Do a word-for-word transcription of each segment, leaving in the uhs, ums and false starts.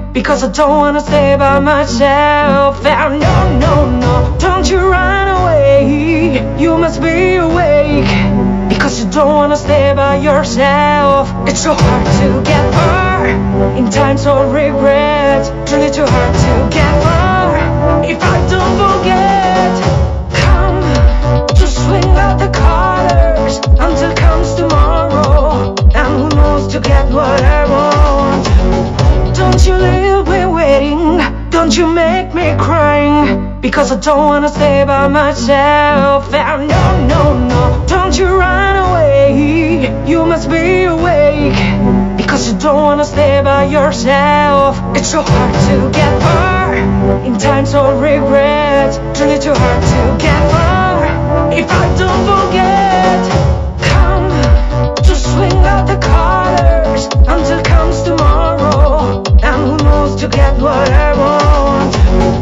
because I don't wanna stay by myself. And no, no, no, don't you run away. You must be awake, because you don't wanna stay by yourself. It's so hard to get far in times of regret. Truly too hard to get far if I don't forget. Come to swing out the colors until comes tomorrow, and who knows to get what I want. Don't you leave me waiting, don't you make me crying, because I don't wanna stay by myself. And no, no, no, don't you run away. You must be awake, because you don't wanna stay by yourself. It's so hard to get far in times of regret. Truly too hard to get far if I don't forget. Come to swing out the colors until comes tomorrow, and who knows to get what I want.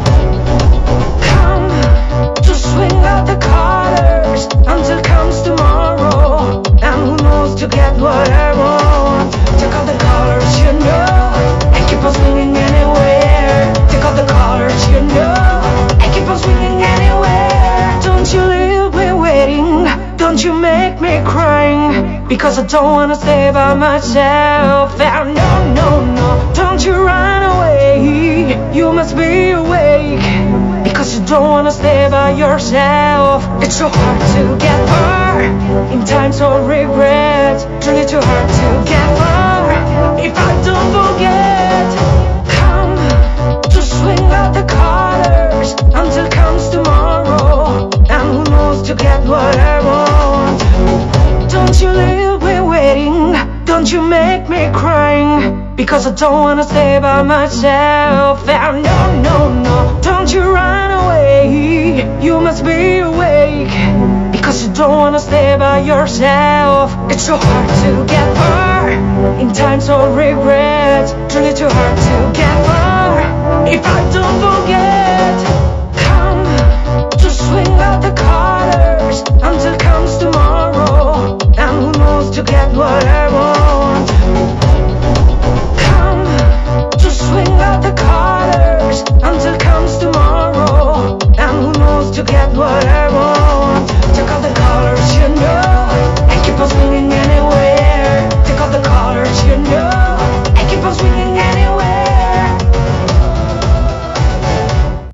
Come to swing out the colors until comes tomorrow, and who knows to get what I want. Take all the colors, you know, and keep on swinging anywhere. Take all the colors, you know, and keep on swinging anywhere. Don't you leave me waiting, don't you make me crying, because I don't wanna stay by myself. And no, no, no, don't you run away. You must be awake, because you don't wanna stay by yourself. It's so hard to get far in times of regret. Truly too hard to get far if I don't forget. Come to swing out the colors until comes tomorrow, and who knows to get what I want. Don't you leave me waiting, don't you make me crying, because I don't wanna stay by myself. And no, no, no, don't you run away. You must be awake, because you don't wanna stay by yourself. It's so hard to get far in times of regret. Truly too hard to get